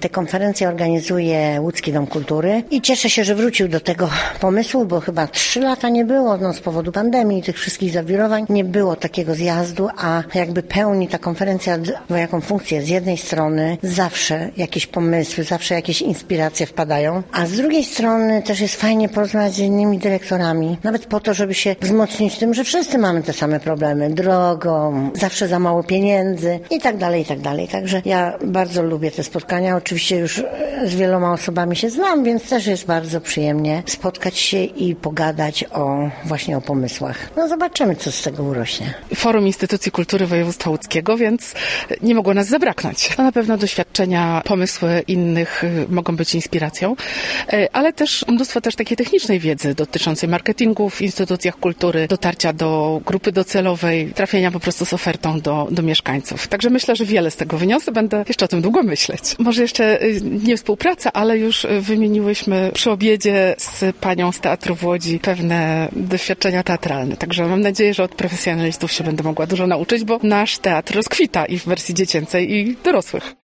Te konferencje organizuje Łódzki Dom Kultury i cieszę się, że wrócił do tego pomysłu, bo chyba 3 lata nie było, z powodu pandemii i tych wszystkich zawirowań, nie było takiego zjazdu, a jakby pełni ta konferencja dwojaką funkcję. Z jednej strony zawsze jakieś pomysły, zawsze jakieś inspiracje wpadają, a z drugiej strony też jest fajnie porozmawiać z innymi dyrektorami, nawet po to, żeby się wzmocnić tym, że wszyscy mamy te same problemy, drogą, zawsze za mało pieniędzy i tak dalej, i tak dalej. Także ja bardzo lubię te spotkania. Oczywiście już z wieloma osobami się znam, więc też jest bardzo przyjemnie spotkać się i pogadać właśnie o pomysłach. Zobaczymy, co z tego urośnie. Forum Instytucji Kultury Województwa Łódzkiego, więc nie mogło nas zabraknąć. To na pewno doświadczenia, pomysły innych mogą być inspiracją, ale też mnóstwo takiej technicznej wiedzy dotyczącej marketingu w instytucjach kultury, dotarcia do grupy docelowej, trafienia po prostu z ofertą do mieszkańców. Także myślę, że wiele z tego wyniosę. Będę jeszcze o tym długo myśleć. Może jeszcze nie współpraca, ale już wymieniłyśmy przy obiedzie z panią z Teatru w Łodzi pewne doświadczenia teatralne. Także mam nadzieję, że od profesjonalistów się będę mogła dużo nauczyć, bo nasz teatr rozkwita i w wersji dziecięcej, i dorosłych.